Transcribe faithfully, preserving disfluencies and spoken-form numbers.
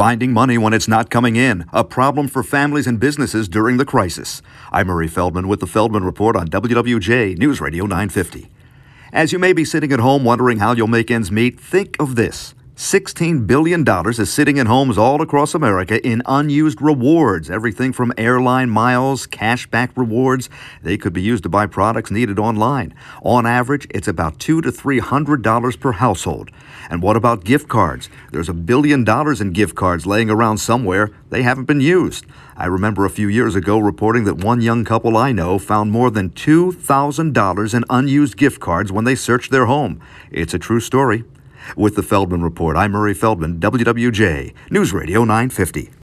Finding money when it's not coming in, a problem for families and businesses during the crisis. I'm Murray Feldman with the Feldman Report on W W J News Radio nine fifty. As you may be sitting at home wondering how you'll make ends meet, think of this. sixteen billion dollars is sitting in homes all across America in unused rewards, everything from airline miles, cashback rewards. They could be used to buy products needed online. On average, it's about two to three hundred dollars per household. And what about gift cards? There's a billion dollars in gift cards laying around somewhere. They haven't been used. I remember a few years ago reporting that one young couple I know found more than two thousand dollars in unused gift cards when they searched their home. It's a true story. With the Feldman Report, I'm Murray Feldman, W W J News Radio nine fifty.